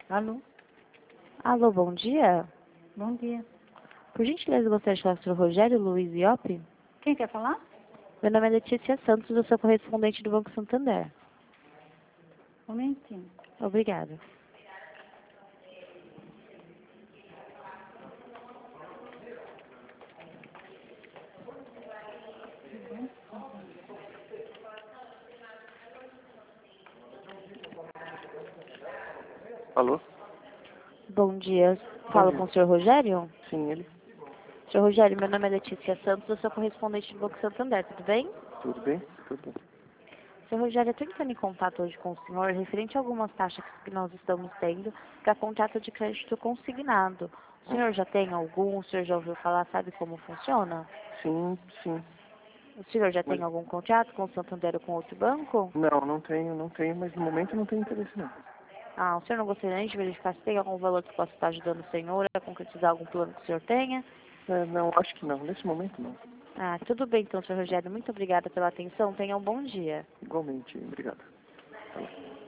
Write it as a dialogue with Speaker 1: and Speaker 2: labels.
Speaker 1: Alô?
Speaker 2: Alô, bom dia.
Speaker 1: Bom dia.
Speaker 2: Por gentileza, gostaria de falar com o Sr. Rogério Luiz Iop?
Speaker 1: Quem quer falar?
Speaker 2: Meu nome é Letícia Santos, eu sou correspondente do Banco Santander.
Speaker 1: Um momentinho.
Speaker 2: Obrigada.
Speaker 3: Alô?
Speaker 2: Bom dia.
Speaker 3: Bom
Speaker 2: Falo
Speaker 3: dia.
Speaker 2: com o Sr. Rogério?
Speaker 3: Sim, ele.
Speaker 2: Sr. Rogério, meu nome é Letícia Santos, eu sou correspondente do Banco Santander, tudo bem?
Speaker 3: Tudo bem? Tudo bem.
Speaker 2: Sr. Rogério, eu estou entrando em contato hoje com o senhor referente a algumas taxas que nós estamos tendo para contrato de crédito consignado. O senhor já tem algum? O senhor já ouviu falar? Sabe como funciona?
Speaker 3: Sim, sim.
Speaker 2: O senhor já
Speaker 3: Mas
Speaker 2: tem algum contrato com o Santander ou com outro banco?
Speaker 3: não tenho, mas no momento não tenho interesse não.
Speaker 2: Ah, o senhor não gostaria nem de verificar se tem algum valor que possa estar ajudando o senhor a concretizar algum plano que o senhor tenha?
Speaker 3: Não, acho que não. Nesse momento não.
Speaker 2: Ah, tudo bem então, senhor Rogério. Muito obrigada pela atenção. Tenha um bom dia.
Speaker 3: Igualmente, obrigado. Tá bom.